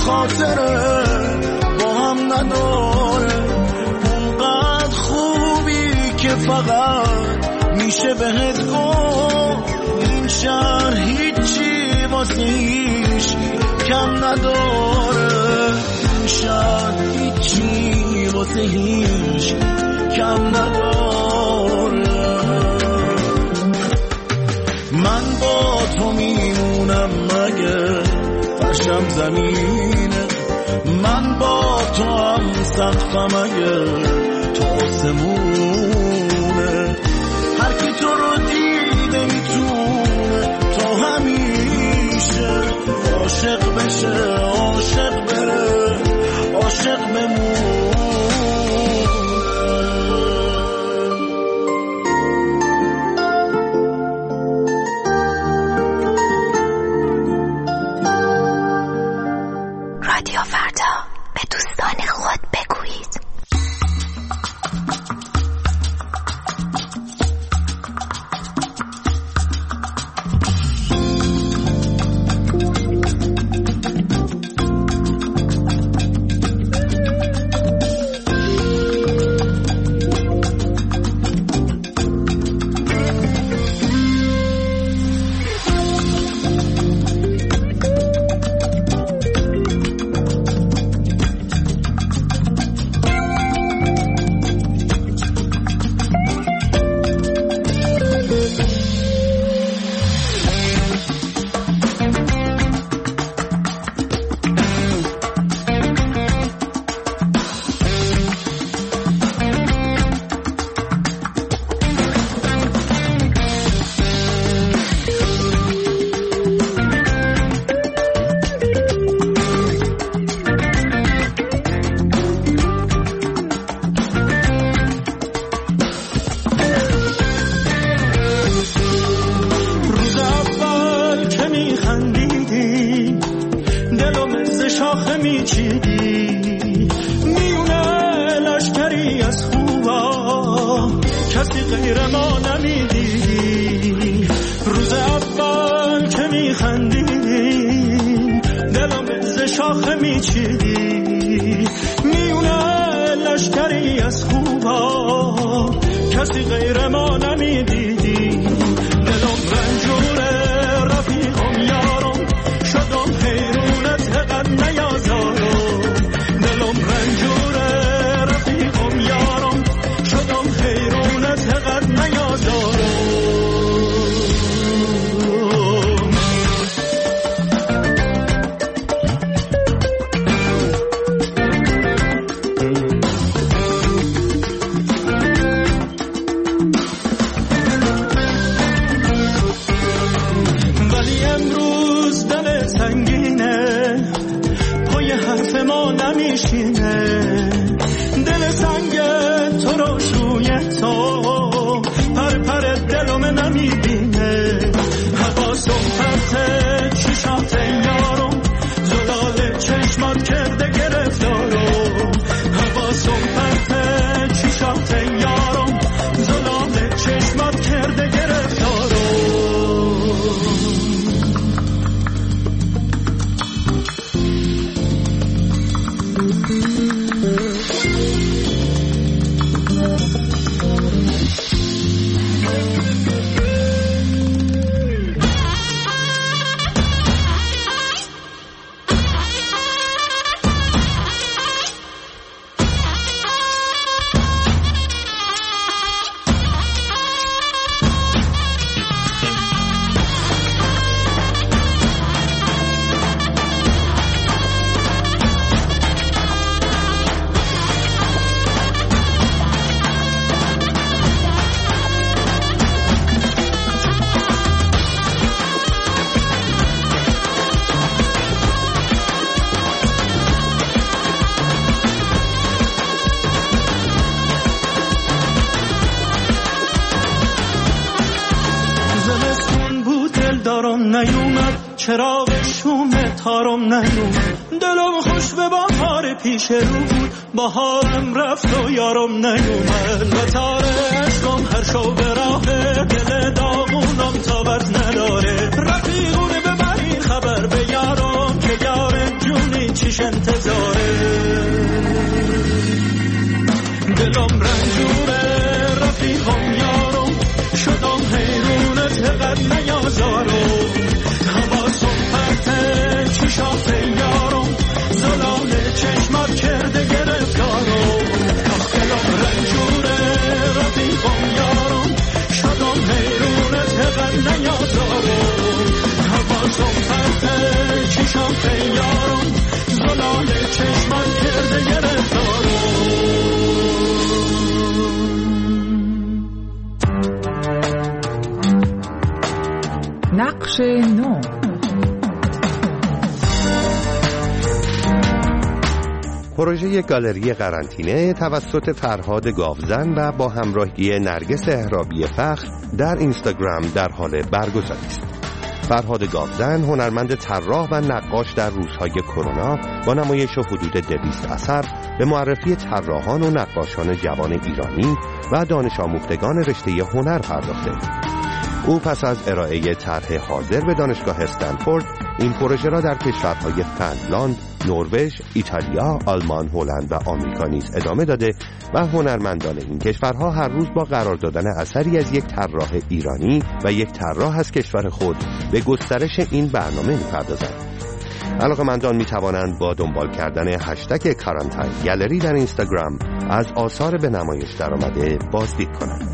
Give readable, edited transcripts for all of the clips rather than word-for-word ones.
خاطره با هم نداره، اونقدر خوبی که فقط میشه بهت گفت این شهر هیچی واسه هیچ کم نداره، این شهر هیچی واسه هیچ کم نداره. من با تو میمونم مگه فرشم زمینه، من با تو هم سقفم اگه تو آسمونه، هر کی تو رو دیده میتونه تو همیشه عاشق بشه، عاشق بره، عاشق بمونه. رادیو فردا، به دوستان خود بگویید. چراغ شوم تارم نیومد، دلم خوش به بهار پیش رو بود، بهارم رفت و یارم نیومد، و تار عشقم هر شو به راه دل داغونم تابت نداره، رفیقونه ببری خبر به یارم که یار جونی چیش پروژه گالری قرنطینه توسط فرهاد گاوزن و با همراهی نرگس اهرابی فخر در اینستاگرام در حال برگزاری است. فرهاد گاوزن هنرمند طراح و نقاش در روزهای کرونا با نمایش حدود 200 اثر به معرفی طراحان و نقاشان جوان ایرانی و دانش آموختگان رشته هنر پرداخته. او پس از ارائه طرح حاضر به دانشگاه استنفورد این پروژه را در کشورهای فنلاند، نروژ، ایتالیا، آلمان، هلند و آمریکا نیز ادامه داده و هنرمندان این کشورها هر روز با قرار دادن اثری از یک طراح ایرانی و یک طراح از کشور خود به گسترش این برنامه می‌پردازند. علاقه‌مندان می‌توانند با دنبال کردن هشتگ کارانتاین گالری در اینستاگرام از آثار به نمایش درآمده بازدید کنند.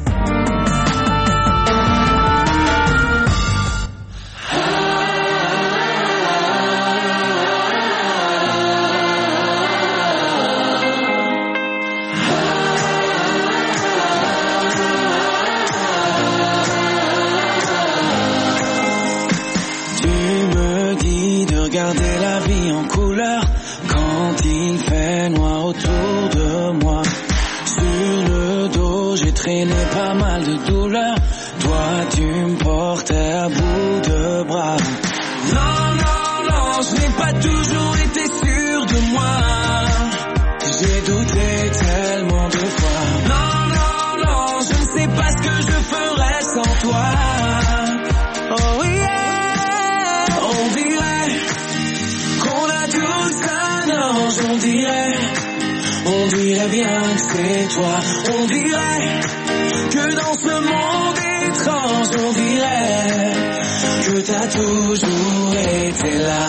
Regarder la vie en couleur quand il fait noir autour de moi. Sur le dos j'ai traîné pas mal de douleurs. Toi tu me portais à bout de bras. Non, non, non, je n'ai pas toujours été sûr de moi. J'ai douté tellement de fois. Non, non, non, je ne sais pas ce que je ferais sans toi. Oh yeah, on dirait qu'on a tous un ange, on dirait bien que c'est toi. On dirait que dans ce monde étrange, on dirait que t'as toujours été là.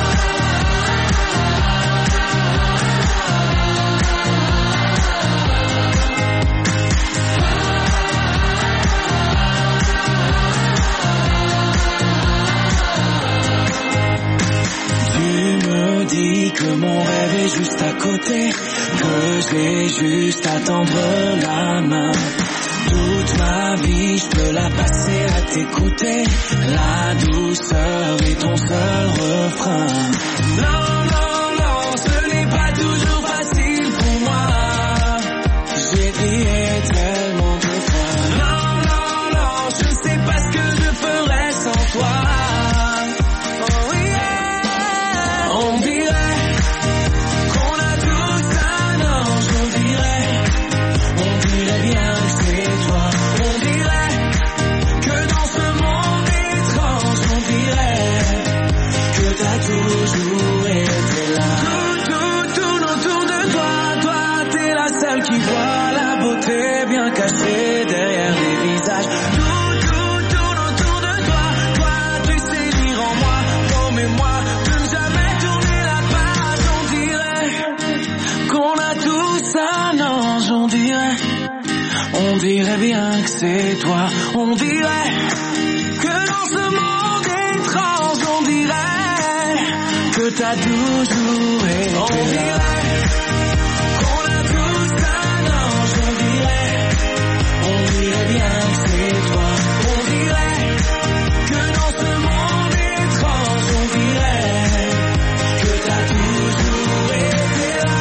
Dis que mon rêve est juste à côté, que j'ai juste à tendre la main. Toute ma vie je peux la passer à t'écouter, la douceur est ton seul refrain. Non, non, non, ce n'est pas toujours facile pour moi. J'ai prié tellement de fois. Non, non, non, je ne sais pas ce que je ferais sans toi. Toujours été là. Tout autour de toi, toi t'es la seule qui voit la beauté bien cachée derrière les visages. Tout autour de toi, toi tu sais lire en moi, promets-moi de ne jamais tourner la page. On dirait qu'on a tous un ange, on dirait bien que c'est toi. On dirait que dans ce monde étrange, on dirait que t'as toujours été là. On dirait qu'on a tous un ange. On dirait bien que c'est toi. On dirait que dans ce monde étrange, on dirait que t'as toujours été là.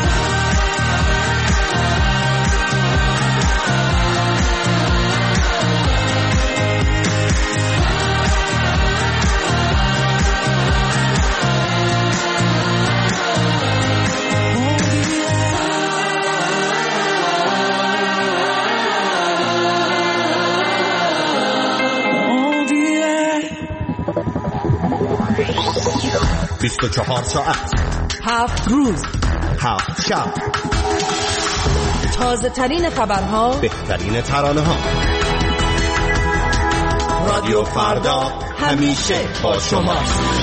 چهار ساعت 7 روز 7 شب تازه ترین خبرها، بهترین ترانه ها. رادیو فردا همیشه با شماست.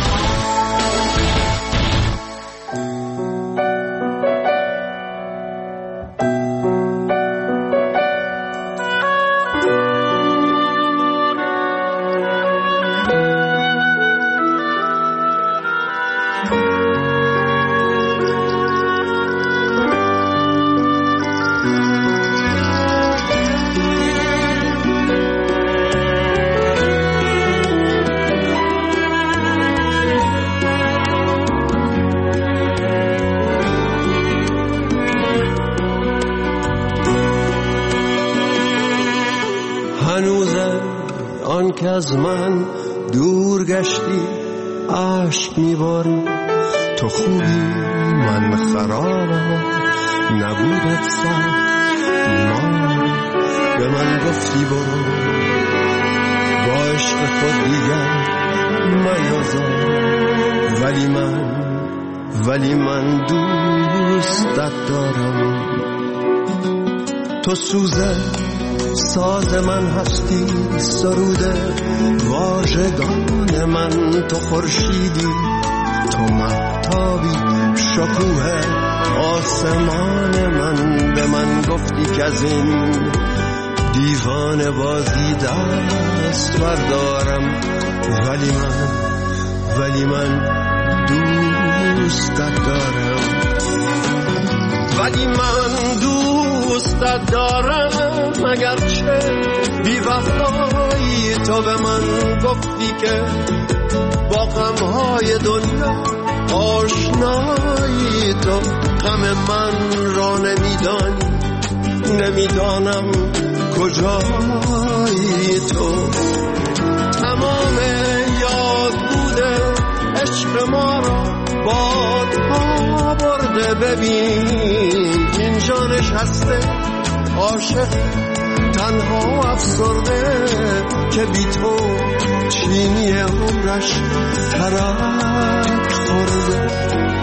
که از من دور گشتی عشق میباری. تو خوبی من خرابم، نبودت سر ما به من گفتی برو، با عشق خود دیگر میازار. ولی من دوستت دارم. تو سوزه ساز من هستی، سروده واژگان من. تو خورشیدی، تو مهتابی، شکوه آسمان من. به من گفتی که از این دیوانه بازی دست بردارم. ولی من دوستت دارم. دوستت دارم اگرچه بی وفایی. تو به من گفتی که با غمهای دنیا آشنایی. تو غم من را نمیدانم کجایی. تو تمام یاد بوده عشق ما را بادها برده. ببین اینجا نشسته عاشق تنها افسرده که بی تو چینی عمرش ترک خورده.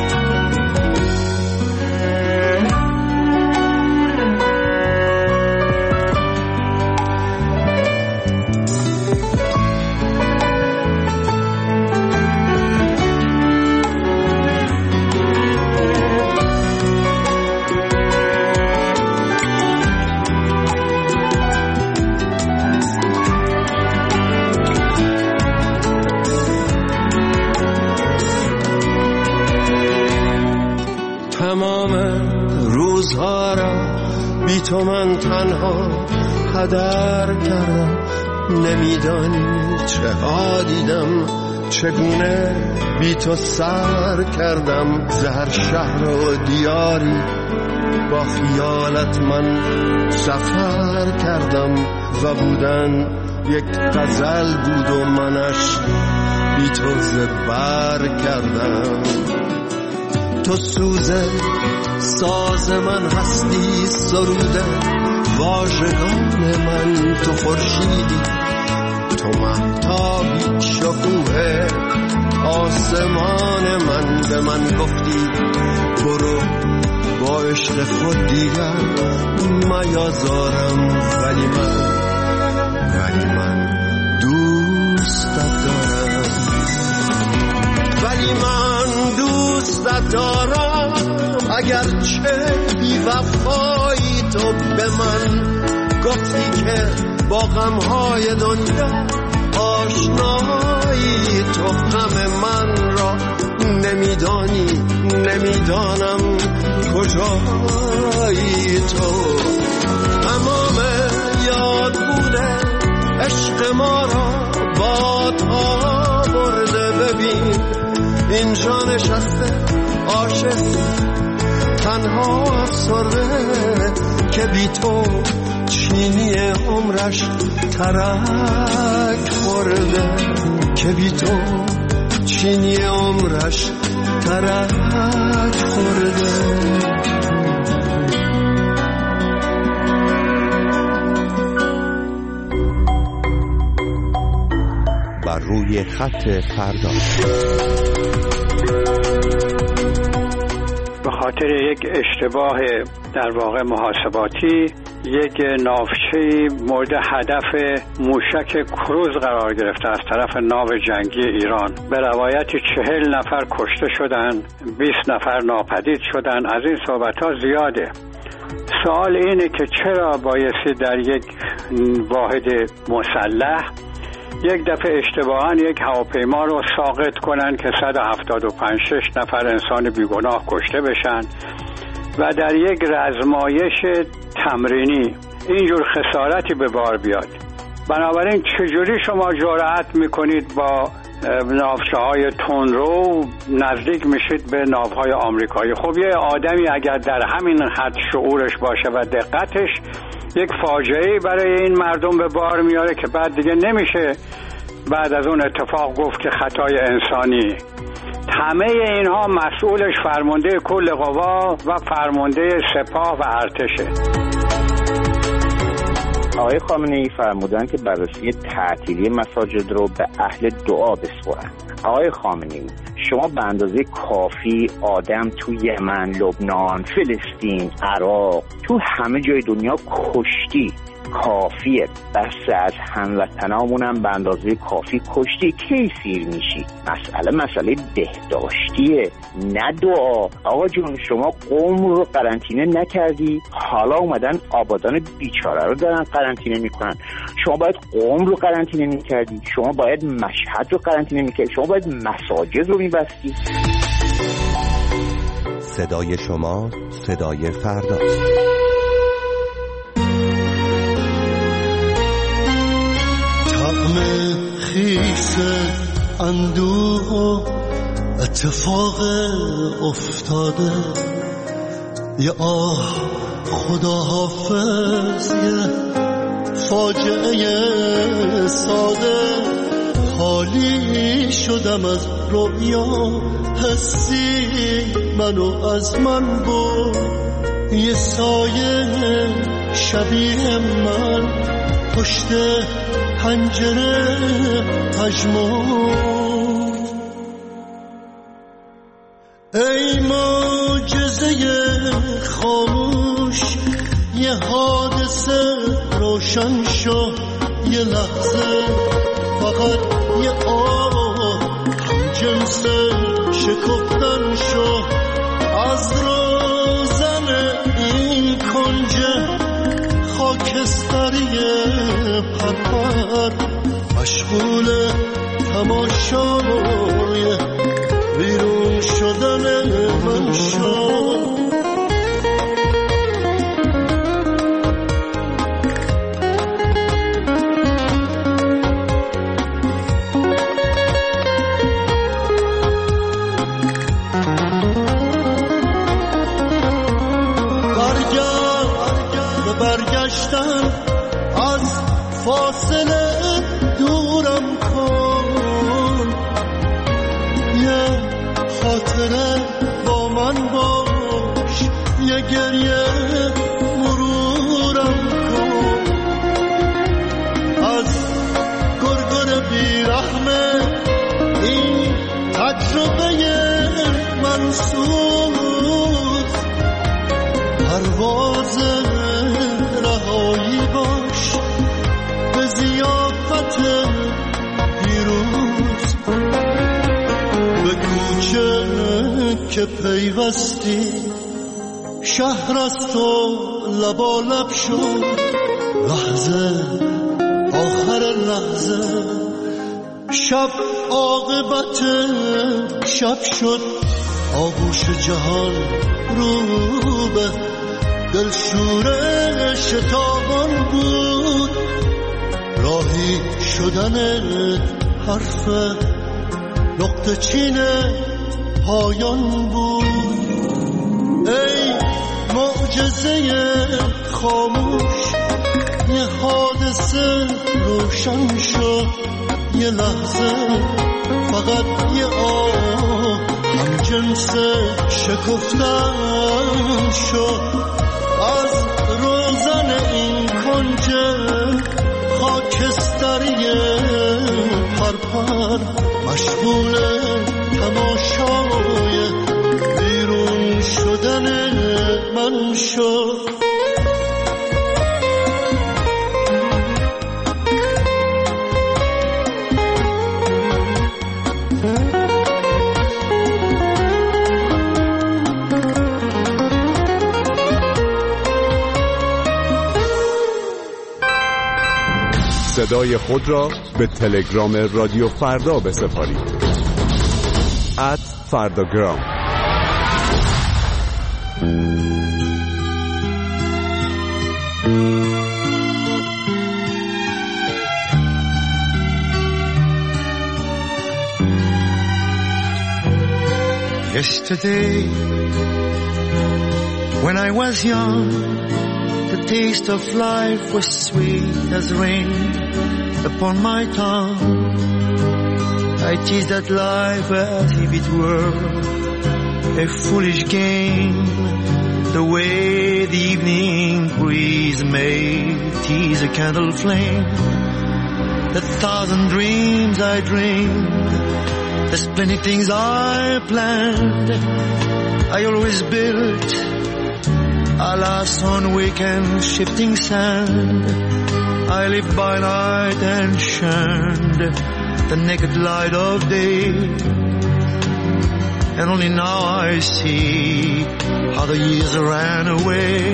تمام روزها را بی تو من تنها هدر کردم. نمیدانی چه ها دیدم، چگونه بی تو سر کردم. زهر شهر و دیاری با خیالت من سفر کردم. و بودن یک غزل بود و منش بی تو زبر کردم. تو سوزه ساز من هستی، سروده واژگان من. تو خورشیدی، تو مهتابی، شکوه آسمان من. به من گفتی برو، با عشق خود دیگر میازارم. ولی من دوستت دارم. دوستت دارم اگرچه بی وفایی. تو به من گفتی که با غمهای دنیا آشنایی. تو غم من را نمیدانم کجایی. تو تمام یاد بوده عشق ما را بادها برده. ببین اینجا نشسته عاشق تنها افسرده که بی تو چینی عمرش ترک خورده. که بی تو چینی عمرش ترک خورده. بر روی خط فردا. به خاطر یک اشتباه در واقع محاسباتی یک ناوچه‌ای مورد هدف موشک کروز قرار گرفته از طرف ناو جنگی ایران. به روایتی 40 نفر کشته شدند، 20 نفر ناپدید شدند. از این صحبت‌ها زیاده. سوال اینه که چرا بایستی در یک واحد مسلح یک دفعه اشتباهاً یک هواپیما رو ساقط کنن که 175 نفر انسان بیگناه کشته بشن و در یک رزمایش تمرینی اینجور خسارتی به بار بیاد. بنابراین چجوری شما جرأت میکنید با ناوچه‌های تندرو نزدیک میشید به ناوهای آمریکایی؟ خب یه آدمی اگر در همین حد شعورش باشه و دقتش، یک فاجعه‌ای برای این مردم به بار میاره که بعد دیگه نمیشه بعد از اون اتفاق گفت که خطای انسانی. همه اینها مسئولش فرمانده کل قوا و فرمانده سپاه و ارتشه. آقای خامنه‌ای فرمودن که بررسی تعطیلی مساجد رو به اهل دعا بسپارن. آقای خامنه‌ای، شما به اندازه کافی آدم تو یمن، لبنان، فلسطین، عراق، تو همه جای دنیا کشتی. کافیه، بس از هموطنامونم به اندازه کافی کشتی. کی سیر میشی؟ مسئله بهداشتیه، نه دعا. آقا جون، شما قوم رو قرنطینه نکردی، حالا اومدن آبادان بیچاره رو دارن قرنطینه میکنن. شما باید قوم رو قرنطینه میکردی، شما باید مشهد رو قرنطینه میکردی، شما باید مساجد رو میبستی. صدای شما صدای فردا. خیس اندوه و اتفاق افتاده، یه آه خدا حافظ، یه فاجعه ساده. خالی شدم از رویا، حسی منو از من برد. یه سایه شبیه من پشت پنجره پژمرد. ای معجزه خاموش، یه حادثه روشن شو. یه لحظه فقط یه آه هم جنس شکفتن شو. از روزن این کنجه خاکستری پرپر، مشغول تماشای بیرون شدن من شد. برگشتن از فاصله دورم کن، یه خاطره با من باش، یه گریه مرورم کن. از گرگر بیرحمه این تجربه منسوز، پرواز رهایی باش به ضیافت پیروز. به کوچه که پیوستی شهر از تو لبالب شد. لحظه آخر لحظه شب عاقبت شب شد. آغوش جهان رو به دلشوره شتابان بود. راهی شدن حرف نقطه چین پایان بود. ای معجزه خاموش، یه حادثه روشن شد. یه لحظه فقط یه آه هم جنس شکفتن شد. از روزن این کنجه خاکستری پرپر، مشغول تماشای بیرون شدن من شد. صدای خود را به تلگرام رادیو فردا بسپارید. @فرداگرام. Yesterday, when I was young, the taste of life was sweet as rain upon my tongue. I teased at life as if it were a foolish game, the way the evening breeze may tease a candle flame. The thousand dreams I dreamed, the splendid things I planned, I always built, alas, on weekend shifting sand. I lived by night and shunned the naked light of day, and only now I see how the years ran away.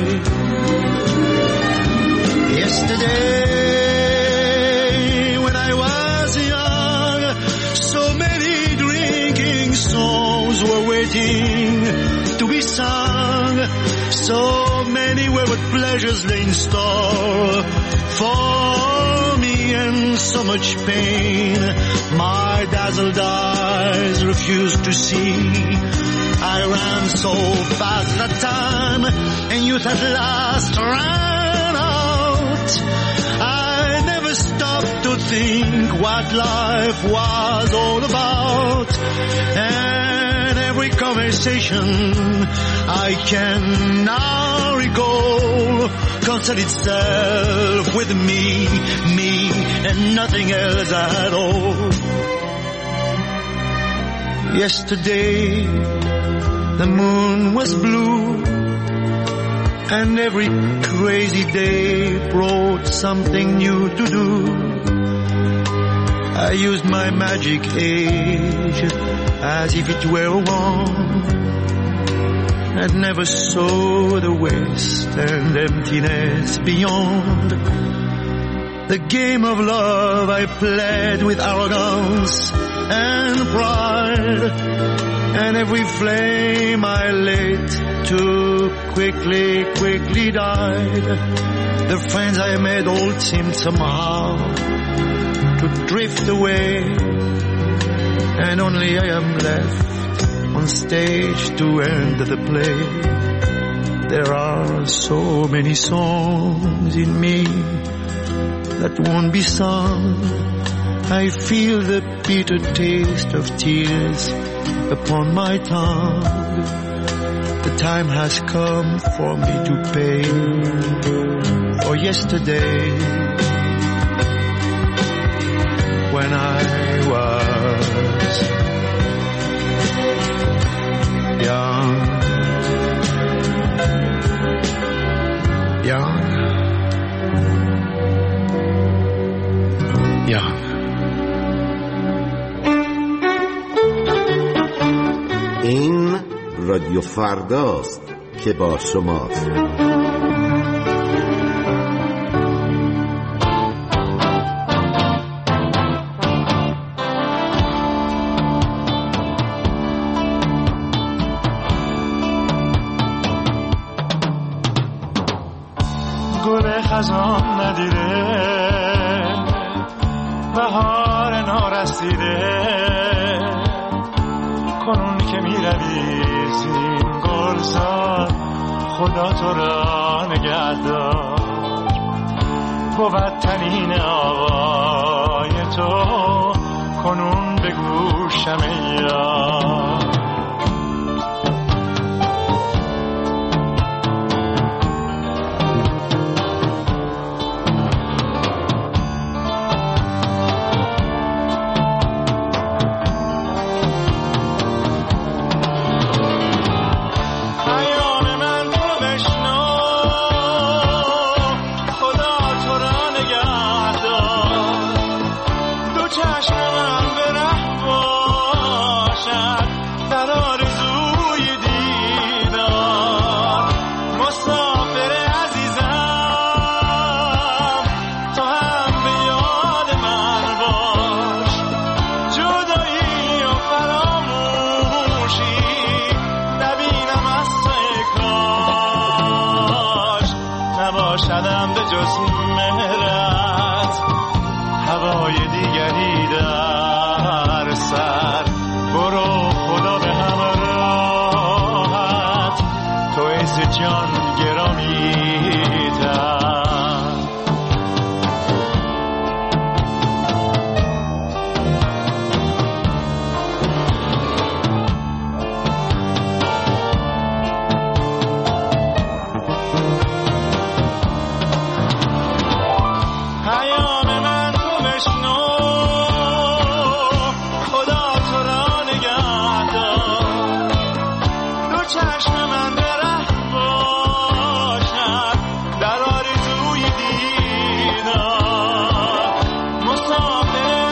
Yesterday, when I was young, so many drinking songs were waiting to be sung. So many wayward pleasures lay in store for me, and so much pain my dazzled eyes refused to see. I ran so fast that time, and youth at last ran out. I never stopped to think what life was all about, and every conversation I can now recall concerned itself with me, and nothing else at all. Yesterday, the moon was blue, and every crazy day brought something new to do. I used my magic age as if it were a wand, and never saw the waste and emptiness beyond. The game of love I played with arrogance and pride, and every flame I lit too quickly died. The friends I made all seemed somehow to drift away, and only I am left on stage to end the play. There are so many songs in me that won't be sung. I feel the bitter taste of tears upon my tongue. The time has come for me to pay for yesterday, when I was young. این رادیو فرداست که با شماست. گل خزان ندیده، بهار نارسیده، کنون که می روی زین گلزار، خدا تو را نگهدار. بود تنین آوای تو کنون به گوشم یار. نباشدم به جز مهرت هوای دیگری در سر. برو خدا به همراهت، تو عز جان گرامی‌تر. چشم من به ره باشد در آرزوی دیدار مسافر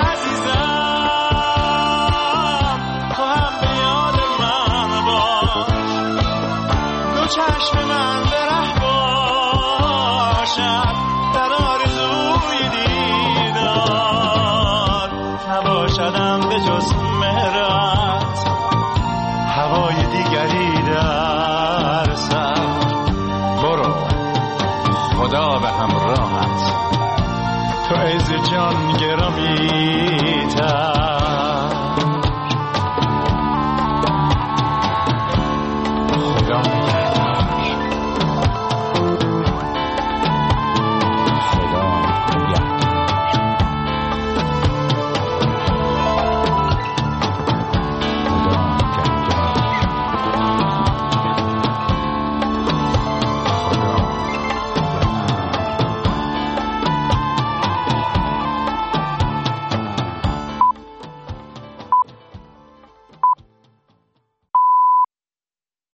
عزیزم تو هم به یاد من باش دو چشم من به ره باشد در آرزوی دیدار نباشدم به جز مهرت هوای دیگری در سر برو خدا به همراهت تو عز جان گرامی‌تر خدا